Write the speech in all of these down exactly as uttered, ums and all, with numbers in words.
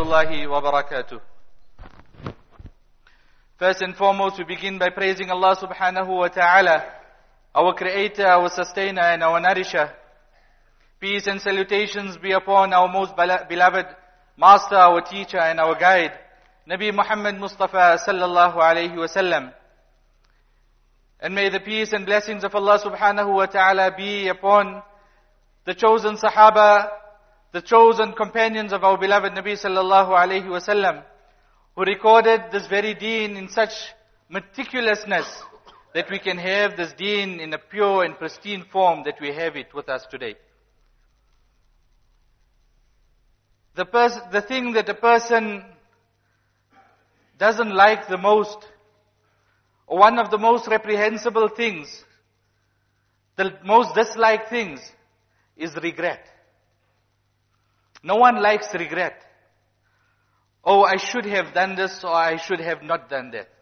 rahmatullahi wa barakatuh. First and foremost, we begin by praising Allah subhanahu wa ta'ala, our creator, our sustainer, and our nourisher. Peace and salutations be upon our most beloved master, our teacher, and our guide, Nabi Muhammad Mustafa sallallahu alayhi wa sallam. And may the peace and blessings of Allah subhanahu wa ta'ala be upon the chosen Sahaba, the chosen companions of our beloved Nabi sallallahu alayhi wa sallam, who recorded this very deen in such meticulousness that we can have this deen in a pure and pristine form that we have it with us today. The, pers- the thing that a person doesn't like the most, or one of the most reprehensible things, the most disliked things, is regret. No one likes regret. Oh, I should have done this, or I should have not done that.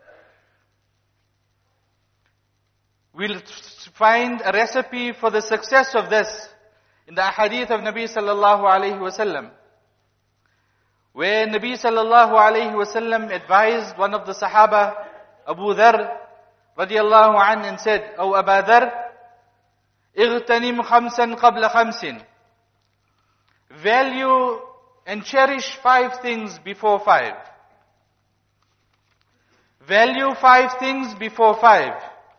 We'll find a recipe for the success of this in the ahadith of Nabi sallallahu alayhi wa sallam, where Nabi sallallahu alayhi wa sallam advised one of the Sahaba, Abu Dharr radiyallahu an, and said, O Abu Dharr, اغتنم خمسا قبل خمس. Value and cherish five things before five. Value five things before five.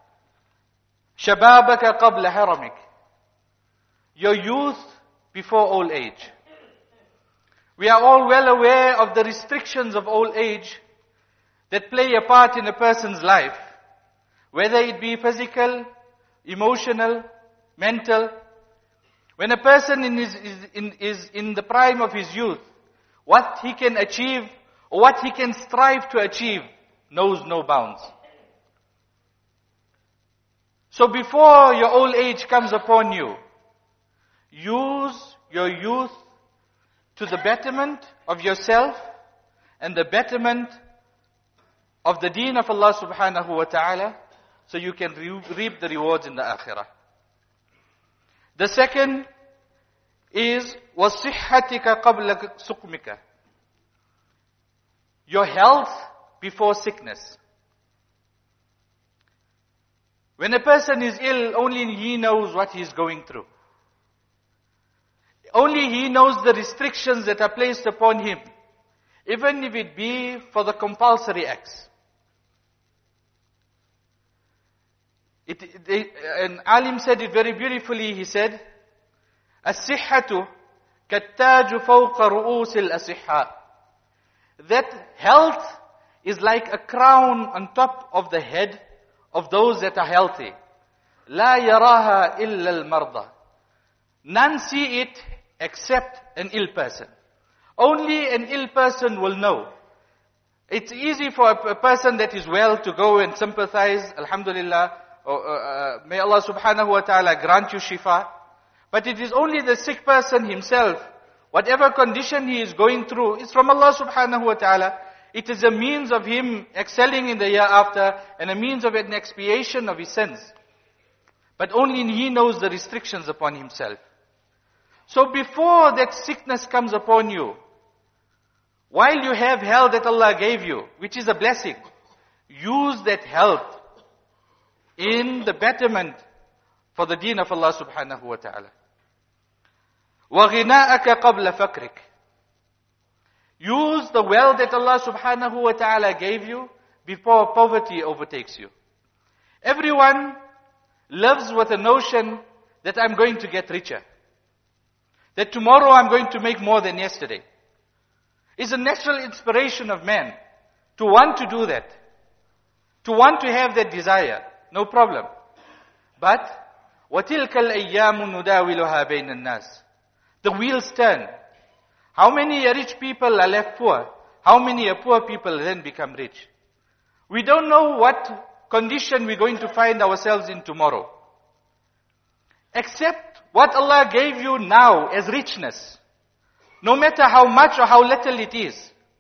شبابك قبل حرمك. Your youth before old age. We are all well aware of the restrictions of old age that play a part in a person's life, whether it be physical, emotional, mental. When a person in his, is, in, is in the prime of his youth, what he can achieve or what he can strive to achieve knows no bounds. So before your old age comes upon you, use your youth to the betterment of yourself and the betterment of the deen of Allah subhanahu wa ta'ala, so you can re- reap the rewards in the akhirah. The second is وَصِحَّتِكَ قَبْلَ سُقْمِكَ. Your health before sickness. When a person is ill, only he knows what he is going through. Only he knows the restrictions that are placed upon him, even if it be for the compulsory acts. It, they, an alim said it very beautifully. He said, الصحة كالتاج فوق رؤوس الأصحاء. That health is like a crown on top of the head of those that are healthy. لا يراها إلا المرضى. None see it except an ill person. Only an ill person will know. It's easy for a, a person that is well to go and sympathize, alhamdulillah, or, uh, may Allah subhanahu wa ta'ala grant you shifa. But it is only the sick person himself, whatever condition he is going through, is from Allah subhanahu wa ta'ala. It is a means of him excelling in the year after, and a means of an expiation of his sins. But only he knows the restrictions upon himself. So before that sickness comes upon you, while you have health that Allah gave you, which is a blessing, use that health in the betterment for the deen of Allah subhanahu wa ta'ala. وَغِنَاءَكَ قَبْلَ فَقْرِكَ. Use the wealth that Allah subhanahu wa ta'ala gave you before poverty overtakes you. Everyone lives with a notion that I'm going to get richer. That tomorrow I'm going to make more than yesterday. It's a natural inspiration of man to want to do that. To want to have that desire. No problem. But, وَتِلْكَ الْأَيَّامُ نُدَاوِلُهَا بَيْنَ النَّاسِ. The wheels turn. How many rich people are left poor? How many poor people then become rich? We don't know what condition we're going to find ourselves in tomorrow. Except what Allah gave you now as richness. No matter how much or how little it is.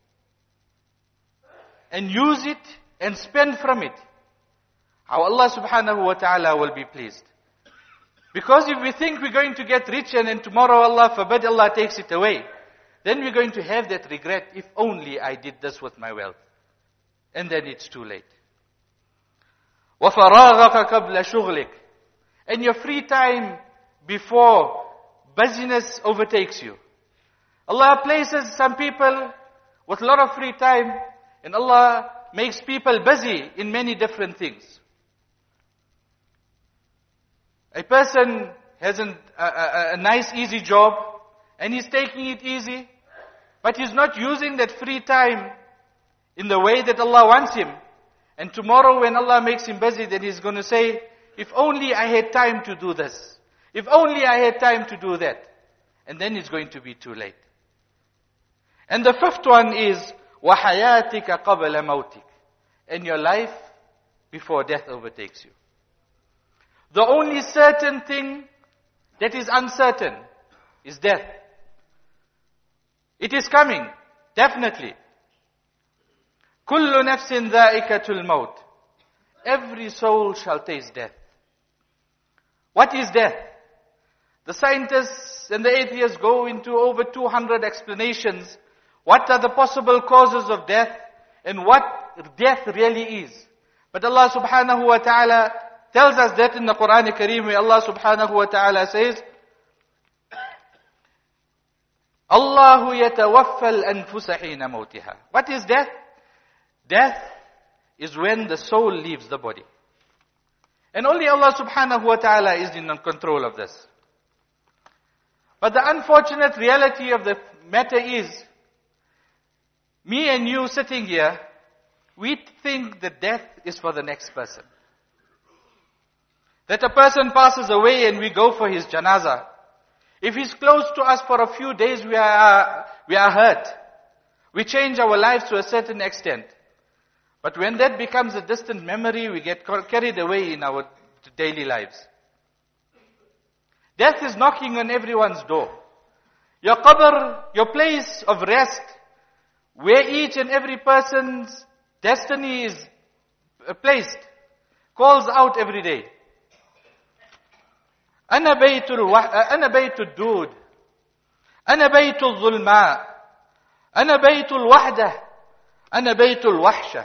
And use it and spend from it. How Allah subhanahu wa ta'ala will be pleased. Because if we think we're going to get rich and then tomorrow Allah forbid Allah takes it away, then we're going to have that regret, if only I did this with my wealth. And then it's too late. وَفَرَاغَكَ قَبْلَ شُغْلِكَ. And your free time before busyness overtakes you. Allah places some people with a lot of free time, and Allah makes people busy in many different things. A person has an, a, a, a nice easy job, and he's taking it easy, but he's not using that free time in the way that Allah wants him. And tomorrow when Allah makes him busy, then he's going to say, if only I had time to do this. If only I had time to do that. And then it's going to be too late. And the fifth one is, وَحَيَاتِكَ قَبْلَ مَوْتِكَ. And your life before death overtakes you. The only certain thing that is uncertain is death. It is coming, definitely. كُلُّ نَفْسٍ ذَائِكَةُ الْمَوْتِ. Every soul shall taste death. What is death? The scientists and the atheists go into over two hundred explanations. What are the possible causes of death and what death really is. But Allah subhanahu wa ta'ala tells us that in the Quran Kareem, where Allah subhanahu wa ta'ala says, Allahu yatawaffal anfusa hina mawtiha. What is death? Death is when the soul leaves the body. And only Allah subhanahu wa ta'ala is in control of this. But the unfortunate reality of the matter is, me and you sitting here, we think that death is for the next person. That a person passes away and we go for his janazah. If he's close to us for a few days, we are, we are hurt. We change our lives to a certain extent. But when that becomes a distant memory, we get carried away in our daily lives. Death is knocking on everyone's door. Your qabr, your place of rest, where each and every person's destiny is placed, calls out every day. أنا بيت الوح... أنا بيت الدود أنا بيت الظلماء أنا بيت الوحدة أنا بيت الوحشة.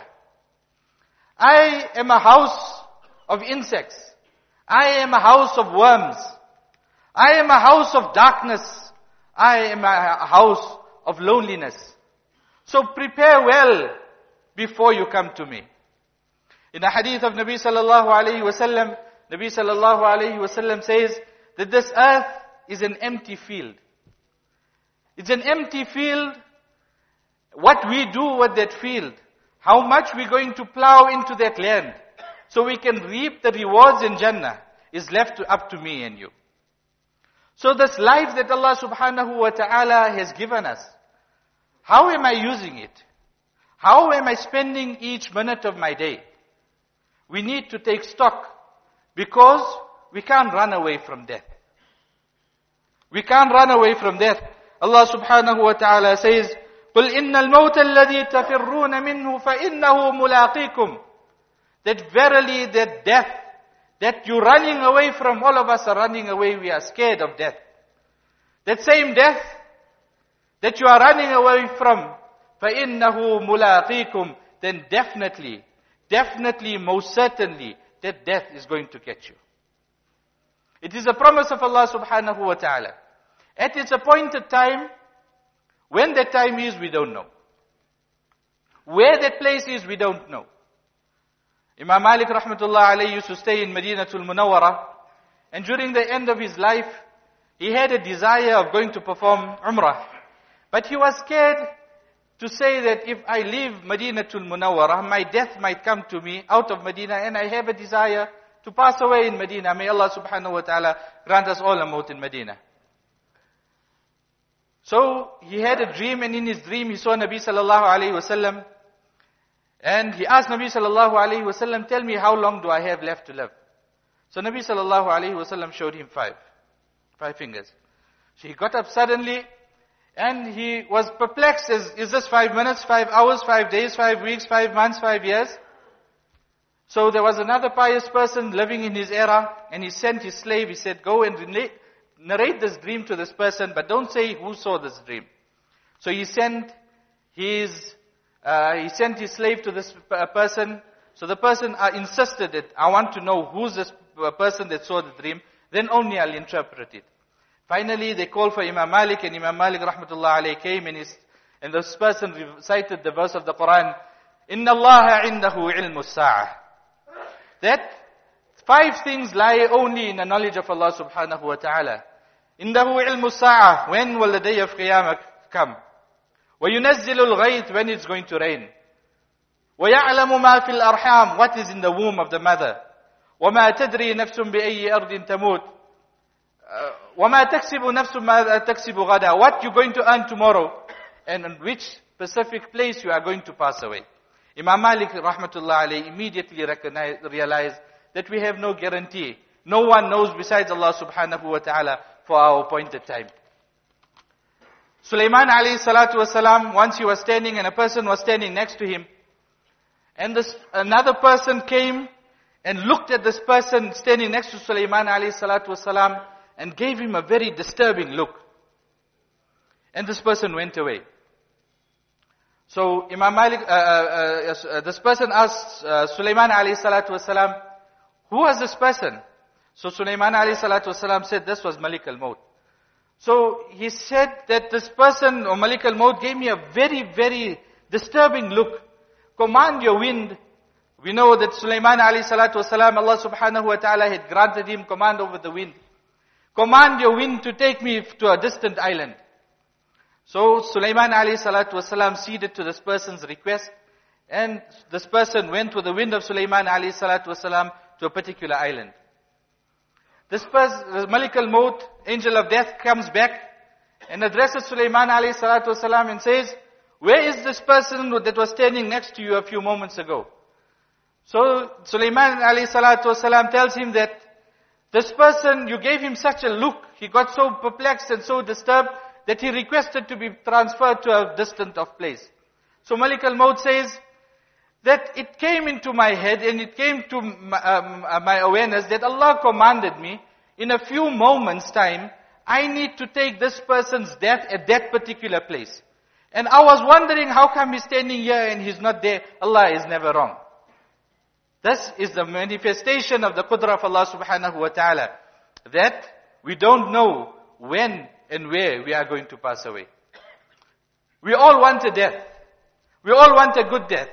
I am a house of insects. I am a house of worms. I am a house of darkness. I am a house of loneliness. So prepare well before you come to me. In a hadith of Nabi sallallahu alayhi wa sallam, Nabi sallallahu alayhi wa sallam says that this earth is an empty field. It's an empty field. What we do with that field, how much we're going to plow into that land, so we can reap the rewards in Jannah, is left to, up to me and you. So this life that Allah subhanahu wa ta'ala has given us, how am I using it? How am I spending each minute of my day? We need to take stock, because we can't run away from death. We can't run away from death. Allah subhanahu wa ta'ala says, قُلْ إِنَّ الْمَوْتَ الَّذِي تَفِرُّونَ مِنْهُ فَإِنَّهُ مُلَاقِيكُمْ. That verily that death, that you're running away from, all of us are running away, we are scared of death. That same death that you are running away from, فَإِنَّهُ مُلَاقِيكُمْ, then definitely, definitely, most certainly, that death is going to catch you. It is a promise of Allah subhanahu wa ta'ala. At its appointed time, when that time is, we don't know. Where that place is, we don't know. Imam Malik rahmatullah alayhi used to stay in Madinatul Munawwara, and during the end of his life, he had a desire of going to perform Umrah. But he was scared to say that if I leave Madinatul Munawwara, my death might come to me out of Medina, and I have a desire to pass away in Medina. May Allah subhanahu wa ta'ala grant us all a maut in Medina. So he had a dream, and in his dream he saw Nabi sallallahu alayhi wa sallam, and he asked Nabi sallallahu alayhi wa sallam, tell me how long do I have left to live? So Nabi sallallahu alayhi wa sallam showed him five, five fingers. So he got up suddenly, and he was perplexed. Is, is this five minutes, five hours, five days, five weeks, five months, five years? So there was another pious person living in his era, and he sent his slave, he said, go and relate, narrate this dream to this person, but don't say who saw this dream. So he sent his, uh, he sent his slave to this uh, person. So the person uh, insisted that I want to know who's this uh, person that saw the dream. Then only I'll interpret it. Finally, they called for Imam Malik, and Imam Malik rahmatullah alayhi came, and, his, and this person recited the verse of the Quran, Inna Allah indahu ilmu sa'ah. That five things lie only in the knowledge of Allah subhanahu wa ta'ala. Indahu ilmu sa'ah. When will the day of Qiyamah come? وَيُنَزِّلُ الْغَيْثِ. When it's going to rain. وَيَعْلَمُ مَا فِي الْأَرْحَامِ. What is in the womb of the mother. وَمَا تَدْرِي نَفْسٌ بِأَيِّ أَرْضٍ تَمُوتُ. وَمَا تَكْسِبُ نَفْسٌ مَا تَكْسِبُ غَدًا. What you're going to earn tomorrow, and in which specific place you are going to pass away. Imam Malik rahmatullah alayhi immediately recognized, realized that we have no guarantee. No one knows besides Allah subhanahu wa ta'ala for our appointed time. Sulaiman alayhi salatu wasalam, once he was standing and a person was standing next to him, and this, another person came and looked at this person standing next to Sulaiman alayhi salatu wasalam and gave him a very disturbing look. And this person went away. So Imam Malik, uh, uh, uh, this person asked uh, Sulaiman alayhi salatu wasalam, who was this person? So Sulaiman alayhi salatu wasalam said, this was Malik al-Maut. So he said that this person, or Malik al-Maut, gave me a very, very disturbing look. Command your wind. We know that Sulaiman alayhi salatu wasalam, Allah subhanahu wa ta'ala had granted him command over the wind. Command your wind to take me to a distant island. So Sulaiman alayhi salatu wasalam ceded to this person's request, and this person went with the wind of Sulaiman alayhi salatu wasalam to a particular island. This person, Malik al-Maut, angel of death, comes back and addresses Sulaiman alayhi salatu wasalam and says, where is this person that was standing next to you a few moments ago? So Sulaiman alayhi salatu wasalam tells him that this person, you gave him such a look, he got so perplexed and so disturbed that he requested to be transferred to a distant of place. So Malik al-Maut says that it came into my head and it came to my, um, my awareness that Allah commanded me, in a few moments time, I need to take this person's death at that particular place. And I was wondering, how come he's standing here and he's not there? Allah is never wrong. This is the manifestation of the qudra of Allah subhanahu wa ta'ala, that we don't know when and where we are going to pass away. We all want a death. We all want a good death.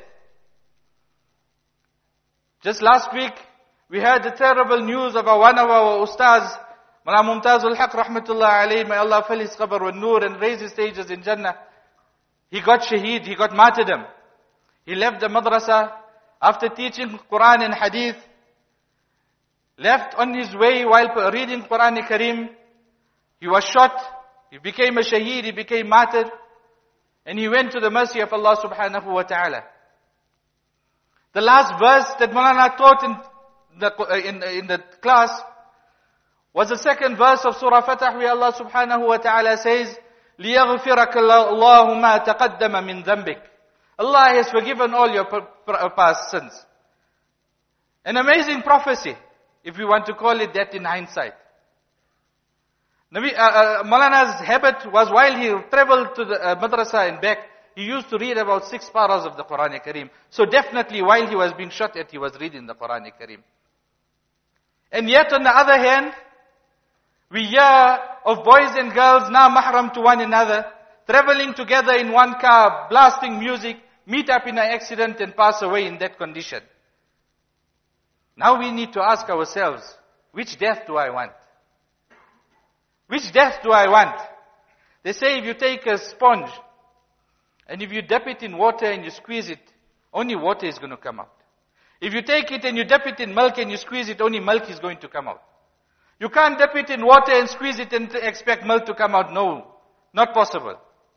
Just last week, we heard the terrible news of one of our ustaz, Mala Mumtaz al-Haq rahmatullah alayhi, may Allah fill his qabr with nur and raise his stages in Jannah. He got shaheed, he got martyrdom. He left the madrasa after teaching Quran and Hadith, left on his way while reading Quran Kareem. He was shot, he became a shaheed, he became martyr, and he went to the mercy of Allah subhanahu wa ta'ala. The last verse that Maulana taught in the, in, in the class was the second verse of Surah Fatah, where Allah subhanahu wa ta'ala says, لِيَغْفِرَكَ اللَّهُ مَا تَقَدَّمَ مِنْ ذَنْبِكَ. Allah has forgiven all your past sins. An amazing prophecy, if we want to call it that in hindsight. Nabi, uh, uh, Maulana's habit was, while he traveled to the uh, madrasa and back, he used to read about six paras of the Quran Kareem. So definitely while he was being shot at, he was reading the Quran Kareem. And yet on the other hand, we hear of boys and girls now mahram to one another, traveling together in one car, blasting music, meet up in an accident and pass away in that condition. Now we need to ask ourselves, which death do I want? Which death do I want? They say if you take a sponge, and if you dip it in water and you squeeze it, only water is going to come out. If you take it and you dip it in milk and you squeeze it, only milk is going to come out. You can't dip it in water and squeeze it and expect milk to come out. No, not possible.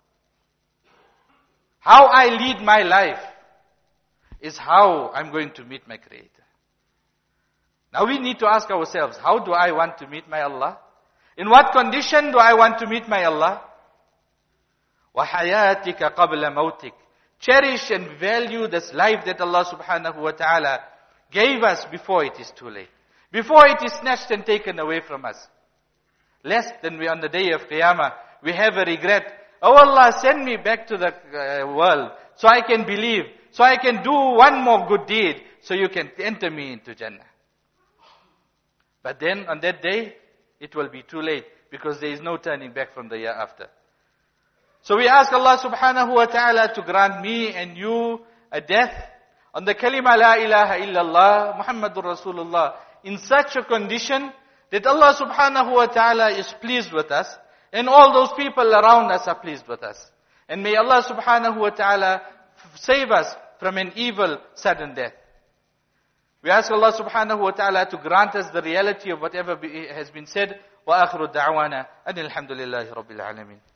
How I lead my life is how I'm going to meet my Creator. Now we need to ask ourselves, how do I want to meet my Allah? In what condition do I want to meet my Allah? وَحَيَاتِكَ قَبْلَ مَوْتِكَ. Cherish and value this life that Allah subhanahu wa ta'ala gave us before it is too late. Before it is snatched and taken away from us. Lest than we on the day of Qiyamah, we have a regret. oh Allah, send me back to the uh, world so I can believe, so I can do one more good deed, so you can enter me into Jannah. But then on that day, it will be too late, because there is no turning back from the year after. So we ask Allah subhanahu wa ta'ala to grant me and you a death on the kalima la ilaha illallah Muhammadur Rasulullah in such a condition that Allah subhanahu wa ta'ala is pleased with us, and all those people around us are pleased with us. And may Allah subhanahu wa ta'ala save us from an evil sudden death. We ask Allah subhanahu wa ta'ala to grant us the reality of whatever be, has been said. Wa akhiru da'wana anil hamdulillahi rabbil alamin.